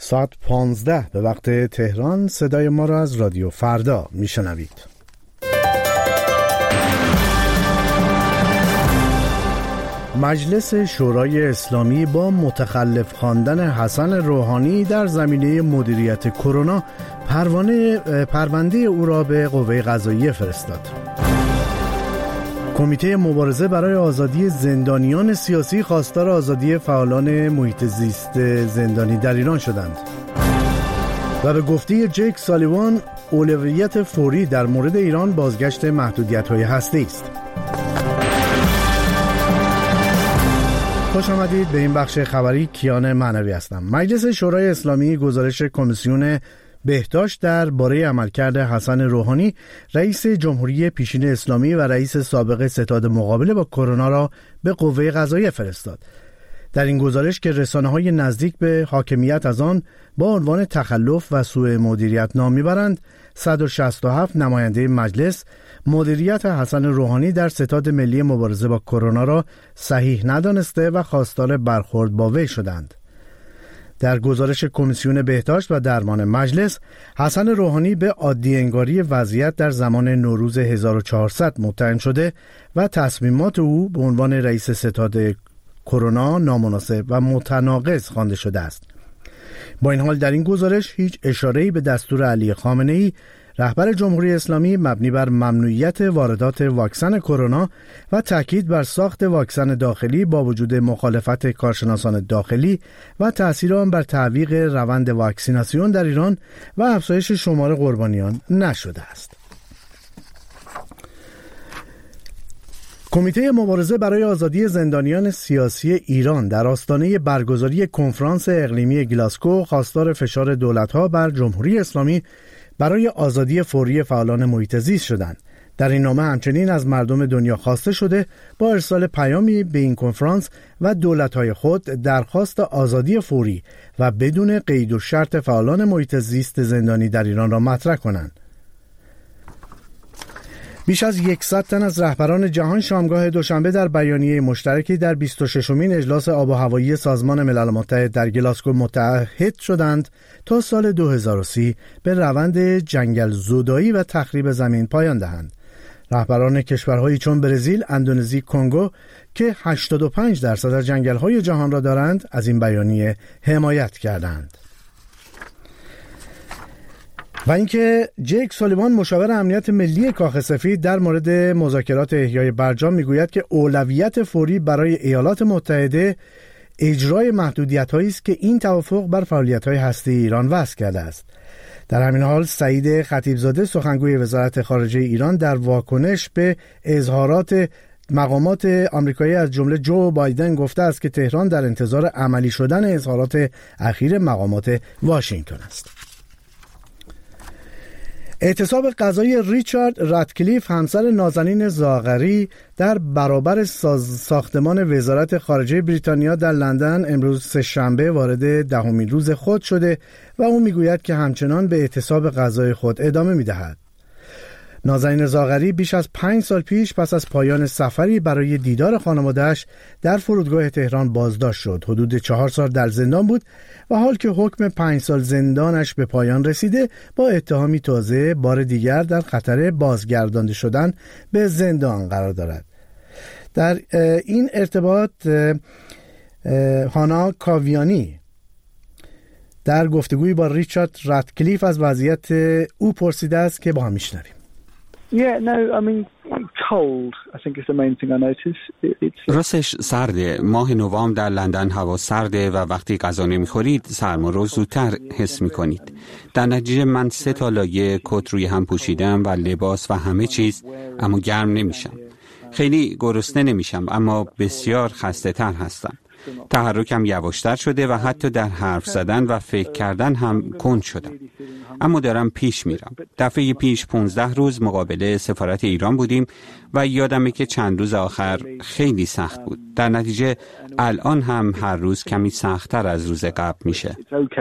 ساعت 15 به وقت تهران صدای ما را از رادیو فردا میشنوید. مجلس شورای اسلامی با متخلف خواندن حسن روحانی در زمینه مدیریت کرونا پرونده او را به قوه قضاییه فرستاد. کمیته مبارزه برای آزادی زندانیان سیاسی خواستار آزادی فعالان محیط زیست زندانی در ایران شدند و به گفته جیک سالیوان اولویت فوری در مورد ایران بازگشت محدودیت‌های هسته‌ای است. خوش آمدید به این بخش خبری. کیان معنوی هستم. مجلس شورای اسلامی گزارش کمیسیون بهداشت درباره عملکرد حسن روحانی رئیس جمهوری پیشین اسلامی و رئیس سابق ستاد مقابله با کرونا را به قوه قضاییه فرستاد. در این گزارش که رسانه‌های نزدیک به حاکمیت از آن با عنوان تخلف و سوء مدیریت نام می‌برند، 167 نماینده مجلس مدیریت حسن روحانی در ستاد ملی مبارزه با کرونا را صحیح ندانسته و خواستار برخورد با وی شدند. در گزارش کمیسیون بهداشت و درمان مجلس، حسن روحانی به عادی انگاری وضعیت در زمان نوروز 1400 متهم شده و تصمیمات او به عنوان رئیس ستاد کرونا نامناسب و متناقض خوانده شده است. با این حال در این گزارش هیچ اشاره‌ای به دستور علی خامنه‌ای رهبر جمهوری اسلامی مبنی بر ممنوعیت واردات واکسن کرونا و تاکید بر ساخت واکسن داخلی با وجود مخالفت کارشناسان داخلی و تأثیر آن بر تعویق روند واکسیناسیون در ایران و افزایش شمار قربانیان نشده است. کمیته مبارزه برای آزادی زندانیان سیاسی ایران در آستانه برگزاری کنفرانس اقلیمی گلاسکو خواستار فشار دولت‌ها بر جمهوری اسلامی برای آزادی فوری فعالان محیط زیست شدند. در این نامه همچنین از مردم دنیا خواسته شده با ارسال پیامی به این کنفرانس و دولت‌های خود درخواست آزادی فوری و بدون قید و شرط فعالان محیط زیست زندانی در ایران را مطرح کنند. بیش از 100 تن از رهبران جهان شامگاه دوشنبه در بیانیه مشترکی در 26مین اجلاس آب و هوایی سازمان ملل متحد در گلاسکو متحد شدند تا سال 2030 به روند جنگل زدایی و تخریب زمین پایان دهند. رهبران کشورهایی چون برزیل، اندونزی، کنگو که 85% از جنگل‌های جهان را دارند از این بیانیه حمایت کردند. و اینکه جیک سالیوان مشاور امنیت ملی کاخ سفید در مورد مذاکرات احیای برجام میگوید که اولویت فوری برای ایالات متحده اجرای محدودیت‌هایی است که این توافق بر فعالیت‌های هسته‌ای ایران وضع کرده است. در همین حال سعید خطیبزاده سخنگوی وزارت خارجه ایران در واکنش به اظهارات مقامات آمریکایی از جمله جو بایدن گفته است که تهران در انتظار عملی شدن اظهارات اخیر مقامات واشنگتن است. اعتصاب قضایی ریچارد راتکلیف همسر نازنین زاغری در برابر ساختمان وزارت خارجه بریتانیا در لندن امروز سه‌شنبه وارد 10مین روز خود شده و او میگوید که همچنان به اعتصاب قضایی خود ادامه میدهد. نازنین زاغری بیش از 5 سال پیش پس از پایان سفری برای دیدار خانواده‌اش در فرودگاه تهران بازداشت شد. حدود 4 سال در زندان بود و حال که حکم 5 سال زندانش به پایان رسیده با اتهامی تازه بار دیگر در خطر بازگردانده شدن به زندان قرار دارد. در این ارتباط هانا کاویانی در گفتگویی با ریچارد راتکلیف از وضعیت او پرسیده است که با هم میشنویم. راستش سرده. ماه نوامبر در لندن هوا سرده و وقتی غذا نمیخورید سرما رو زودتر حس میکنید. در نتیجه من 3 لایه کت روی هم پوشیدم و لباس و همه چیز، اما گرم نمیشم. خیلی گرسنه نمیشم اما بسیار خسته تر هستم. تحرکم یواشتر شده و حتی در حرف زدن و فکر کردن هم کند شدم. اما دارم پیش میرم. دفعه پیش 15 روز مقابل سفارت ایران بودیم و یادمه که چند روز آخر خیلی سخت بود. در نتیجه الان هم هر روز کمی سخت‌تر از روز قبل میشه.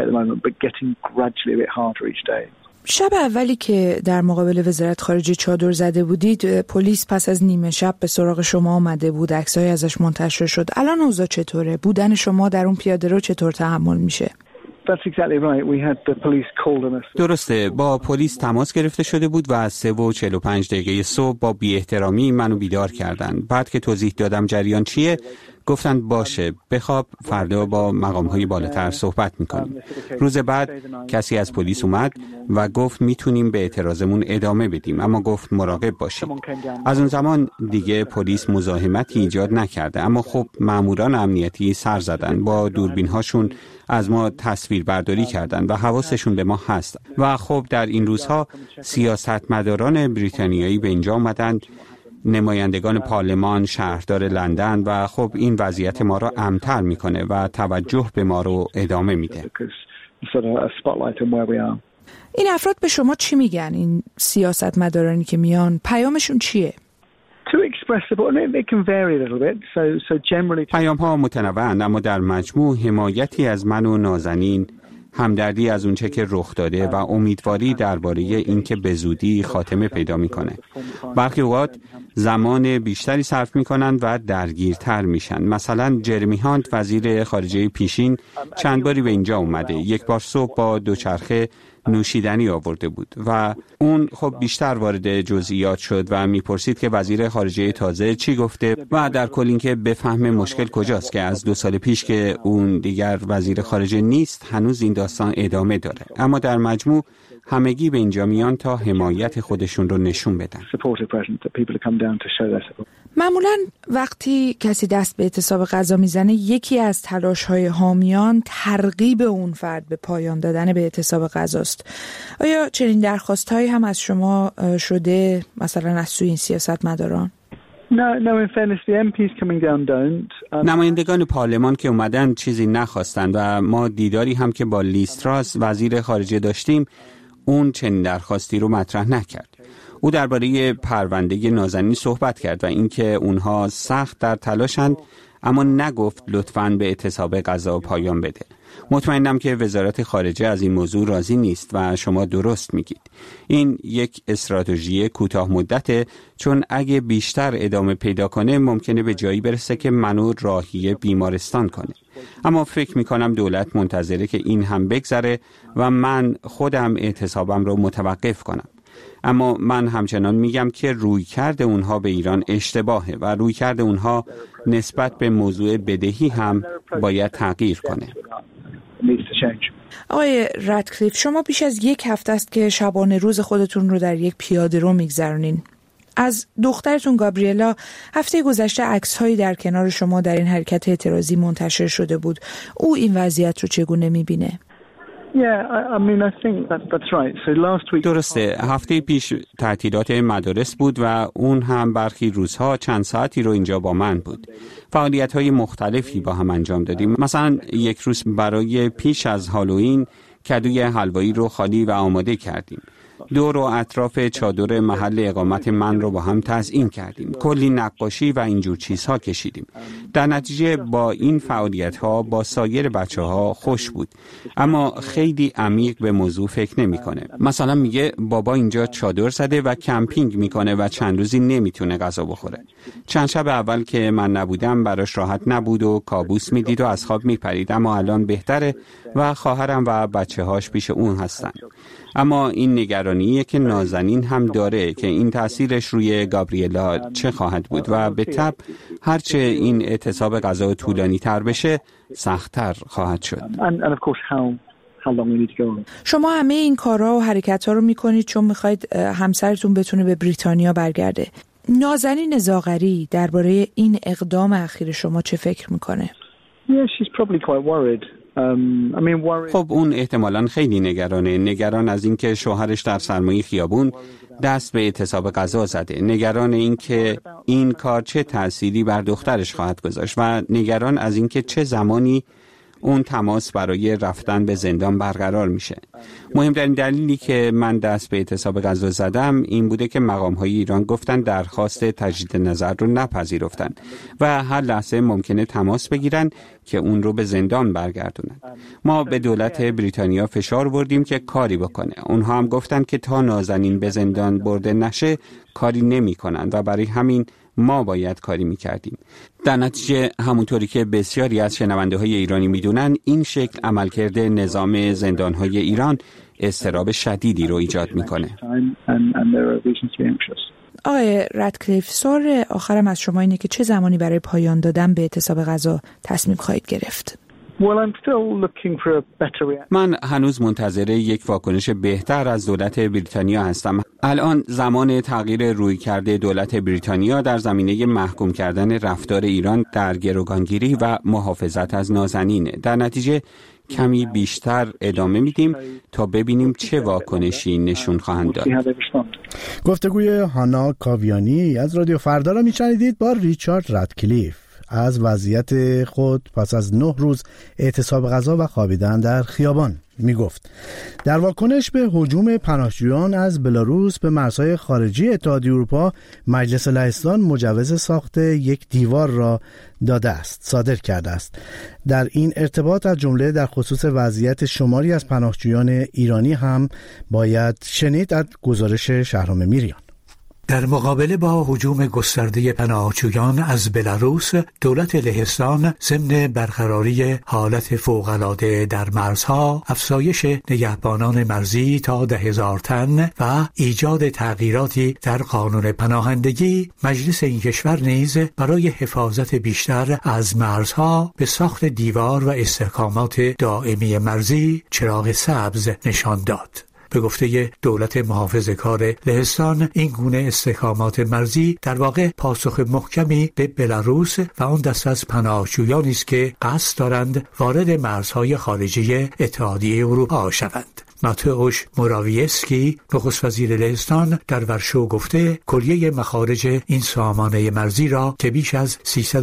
شب اولی که در مقابل وزارت خارجه چادر زده بودید، پلیس پس از نیمه شب به سراغ شما آمده بود، عکسای ازش منتشر شد. الان اوضاع چطوره؟ بودن شما در اون پیاده رو چطور تحمل میشه؟ درسته، با پلیس تماس گرفته شده و از 3:45 صبح با بی احترامی منو بیدار کردن. بعد که توضیح دادم جریان چیه، گفتن باشه بخواب، فردا با مقام‌های بالاتر صحبت میکنیم. روز بعد کسی از پلیس اومد و گفت میتونیم به اعتراضمون ادامه بدیم، اما گفت مراقب باشید. از اون زمان دیگه پلیس مزاحمتی ایجاد نکرده، اما خب ماموران امنیتی سر زدن، با دوربین‌هاشون از ما تصویر برداری کردن و حواسشون به ما هست. و خب در این روزها سیاستمداران بریتانیایی به اینجا اومدن، نمایندگان پارلمان، شهردار لندن، و خب این وضعیت ما را امن‌تر میکنه و توجه به ما رو ادامه میده. این افراد به شما چی میگن؟ این سیاستمدارانی که میان پیامشون چیه؟ پیام ها متنوعند، اما در مجموع حمایتی از من و نازنین، همدردی از اونچه که رخ داده و امیدواری درباره اینکه به زودی خاتمه پیدا میکنه. برخی اوقات زمان بیشتری صرف میکنن و درگیرتر میشن. مثلا جرمی هانت، وزیر خارجه پیشین، چند باری به اینجا اومده. یک بار صبح با دوچرخه نوشیدنی آورده بود و اون خب بیشتر وارد جزئیات شد و میپرسید که وزیر خارجه تازه چی گفته و در کل اینکه بفهم مشکل کجاست که از 2 سال پیش که اون دیگر وزیر خارجه نیست هنوز این داستان ادامه داره. اما در مجموع همگی به اینجا میان تا حمایت خودشون رو نشون بدن. معمولاً وقتی کسی دست به اعتصاب غذا میزنه، یکی از تلاش‌های حامیان ترغیب اون فرد به پایان دادن به اعتصاب غذاست. آیا چنین درخواست‌هایی هم از شما شده، مثلا از سوی این سیاستمداران؟ نمایندگان پارلمان که اومدن چیزی نخواستن و ما دیداری هم که با لیز تراس وزیر خارجه داشتیم، اون چنین درخواستی رو مطرح نکرد. او درباره پرونده نازنین صحبت کرد و اینکه اونها سخت در تلاشند، اما نگفت لطفاً به اعتصاب غذا پایان بده. مطمئنم که وزارت خارجه از این موضوع راضی نیست و شما درست میگید. این یک استراتژی کوتاه مدته، چون اگه بیشتر ادامه پیدا کنه ممکنه به جایی برسه که منو راهی بیمارستان کنه. اما فکر میکنم دولت منتظره که این هم بگذره و من خودم اعتصابم رو متوقف کنم. اما من همچنان میگم که رویکرد اونها به ایران اشتباهه و رویکرد اونها نسبت به موضوع بدهی هم باید تغییر کنه. آقای رادکلیف، شما بیش از 1 هفته است که شبانه روز خودتون رو در یک پیاده‌رو میگذرونین. از دخترتون گابریلا هفته گذشته عکس‌هایی در کنار شما در این حرکت اعتراضی منتشر شده بود. او این وضعیت رو چگونه می‌بینه؟ درسته، هفته پیش تعطیلات مدارس بود و اون هم برخی روزها چند ساعتی رو اینجا با من بود. فعالیت‌های مختلفی با هم انجام دادیم. مثلا یک روز برای پیش از هالوئین کدوی حلوایی رو خالی و آماده کردیم. دور و اطراف چادر محل اقامت من رو با هم تزیین کردیم. کلی نقاشی و اینجور چیزها کشیدیم. در نتیجه با این فعالیت‌ها با سایر بچه‌ها خوش بود، اما خیلی عمیق به موضوع فکر نمی‌کنه. مثلا میگه بابا اینجا چادر زده و کمپینگ میکنه و چند روزی نمیتونه غذا بخوره. چند شب اول که من نبودم براش راحت نبود و کابوس میدید و از خواب میپرید، اما الان بهتره و خواهرم و بچه‌هاش پیش اون هستن. اما این نگرانیه که نازنین هم داره که این تأثیرش روی گابریلا چه خواهد بود و به تبع هرچه این اعتصاب غذا طولانی تر بشه سخت‌تر خواهد شد. شما همه این کارها و حرکت‌ها رو میکنید چون میخواید همسرتون بتونه به بریتانیا برگرده. نازنین زاغری درباره این اقدام اخیر شما چه فکر میکنه؟ خب اون احتمالاً خیلی نگران از اینکه شوهرش در سرمای خیابون دست به اعتصاب غذا زده، نگران اینکه این کار چه تأثیری بر دخترش خواهد گذاشت و نگران از اینکه چه زمانی اون تماس برای رفتن به زندان برقرار میشه. مهمترین دلیلی که من دست به اعتصاب غذا زدم این بوده که مقام‌های ایران گفتن درخواست تجدید نظر رو نپذیرفتن و هر لحظه ممکنه تماس بگیرن که اون رو به زندان برگردونن. ما به دولت بریتانیا فشار آوردیم که کاری بکنه. اونها هم گفتن که تا نازنین به زندان برده نشه کاری نمی‌کنن و برای همین ما باید کاری میکردیم. در نتیجه همونطوری که بسیاری از شنونده‌های ایرانی میدونن، این شکل عملکرد نظام زندان‌های ایران اضطراب شدیدی رو ایجاد میکنه. آقای رادکلیف، سوال آخرم از شما اینه که چه زمانی برای پایان دادن به اعتصاب غذا تصمیم خواهید گرفت؟ من هنوز منتظر یک واکنش بهتر از دولت بریتانیا هستم. الان زمان تغییر رویکرد دولت بریتانیا در زمینه محکوم کردن رفتار ایران در گروگانگیری و محافظت از نازنینه. در نتیجه کمی بیشتر ادامه میدیم تا ببینیم چه واکنشی نشون خواهند داد. گفتگوی هانا کاویانی از رادیو فردا را میشنیدید با ریچارد رادکلیف از وضعیت خود پس از 9 روز اعتصاب غذا و خوابیدن در خیابان میگفت. در واکنش به هجوم پناهجویان از بلاروس به مرزهای خارجی اتحادیه اروپا، مجلس لهستان مجوز ساخت یک دیوار را صادر کرده است. در این ارتباط از جمله در خصوص وضعیت شماری از پناهجویان ایرانی هم باید شنید از گزارش شهرام میریان. در مقابله با هجوم گسترده پناهجویان از بلاروس، دولت لهستان ضمن برقراری حالت فوق‌العاده در مرزها، افزایش نگهبانان مرزی تا 10,000 تن و ایجاد تغییراتی در قانون پناهندگی، مجلس این کشور نیز برای حفاظت بیشتر از مرزها به ساخت دیوار و استحکامات دائمی مرزی چراغ سبز نشان داد. به گفته دولت محافظه‌کار لهستان، این گونه استحکامات مرزی در واقع پاسخ محکمی به بلاروس و آن دست از پناهجویانی است که قصد دارند وارد مرزهای خارجی اتحادیه اروپا شوند. ماتئوش موراویسکی، نخست وزیر لهستان، در ورشو گفته کلیه مخارج این سامانه مرزی را که بیش از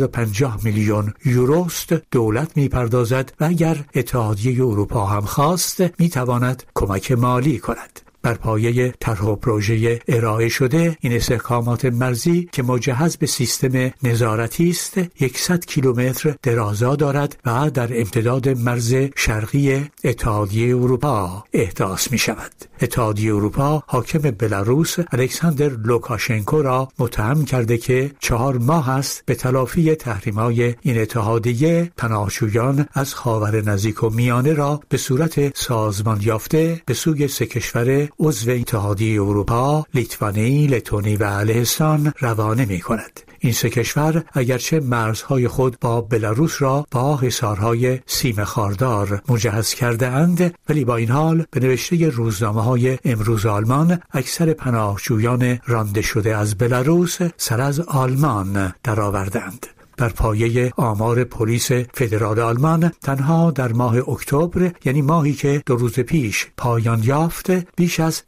350 میلیون یوروست دولت می‌پردازد و اگر اتحادیه اروپا هم خواست می‌تواند کمک مالی کند. بر پایه طرح و پروژه ارائه شده این استحکامات مرزی که مجهز به سیستم نظارتی است 100 کیلومتر درازا دارد و در امتداد مرز شرقی اتحادیه اروپا احداث می شود. اتحادیه اروپا حاکم بلاروس الکساندر لوکاشنکو را متهم کرده که 4 ماه است به تلافی تحریم‌های این اتحادیه پناهجویان از خاور نزدیک و میانه را به صورت سازمان یافته به سوی 3 کشور عضو اتحادیه اروپا، لیتوانی، لتونی و لهستان روانه می کند. این 3 کشور اگرچه مرزهای خود با بلاروس را با حصارهای سیم خاردار مجهز کرده اند، ولی با این حال به نوشته روزنامه‌های امروز آلمان اکثر پناهجویان رانده شده از بلاروس سر از آلمان درآوردند. بر پایه آمار پلیس فدرال آلمان تنها در ماه اکتبر، یعنی ماهی که 2 روز پیش پایان یافت، بیش از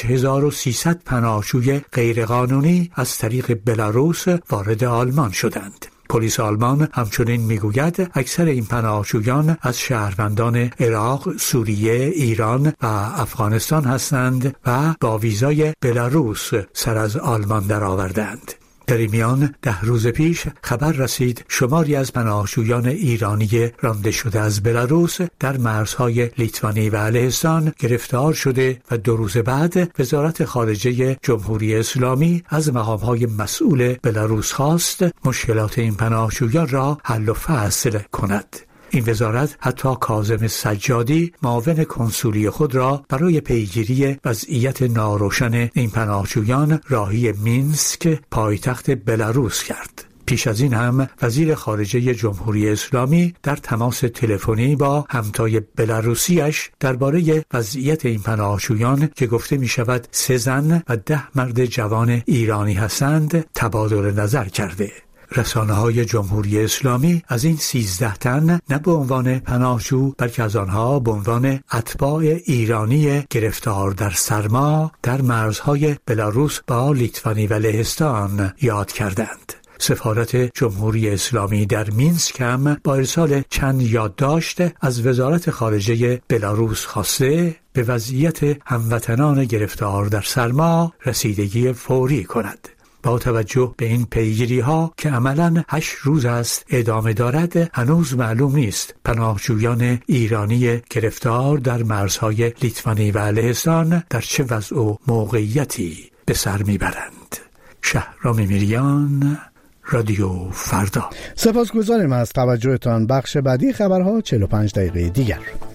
5300 پناهجوی غیرقانونی از طریق بلاروس وارد آلمان شدند. پلیس آلمان همچنین میگوید اکثر این پناهجویان از شهروندان عراق، سوریه، ایران و افغانستان هستند و با ویزای بلاروس سر از آلمان درآوردند. در این میان 10 روز پیش خبر رسید شماری از پناهجویان ایرانی رانده شده از بلاروس در مرزهای لیتوانی و لهستان گرفتار شده و 2 روز بعد وزارت خارجه جمهوری اسلامی از مقام‌های مسئول بلاروس خواست مشکلات این پناهجویان را حل و فصل کند. این وزارت حتی کاظم سجادی، معاون کنسولی خود را برای پیگیری وضعیت ناروشن این پناهجویان راهی مینسک، پایتخت بلاروس کرد. پیش از این هم وزیر خارجه جمهوری اسلامی در تماس تلفنی با همتای بلاروسیش درباره وضعیت این پناهجویان که گفته می شود 3 زن و 10 مرد جوان ایرانی هستند تبادل نظر کرده. رسانه‌های جمهوری اسلامی از این 13 تن نه به عنوان پناهجو بلکه از آنها به عنوان اتباع ایرانی گرفتار در سرما در مرزهای بلاروس با لیتوانی و لهستان یاد کردند. سفارت جمهوری اسلامی در مینسک هم با ارسال چند یادداشت از وزارت خارجه بلاروس خواسته به وضعیت هموطنان گرفتار در سرما رسیدگی فوری کند. با توجه به این پیگیری‌ها که عملاً 8 روز است ادامه دارد، هنوز معلوم نیست پناهجویان ایرانی گرفتار در مرزهای لیتوانی و لهستان در چه وضع و موقعیتی به سر میبرند. شهرام میریان، رادیو فردا. سپاسگزاریم از توجهتان. بخش بعدی خبرها 45 دقیقه دیگر.